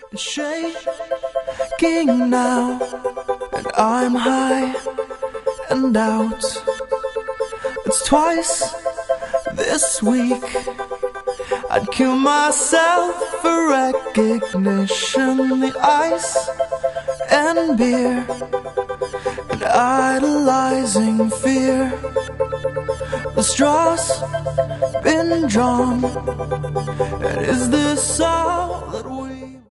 shaking now, and I'm high and out. It's twice this week. I'd kill myself for recognition. The ice and beer and idolizing fear. The straw's been drawn, and is this all that we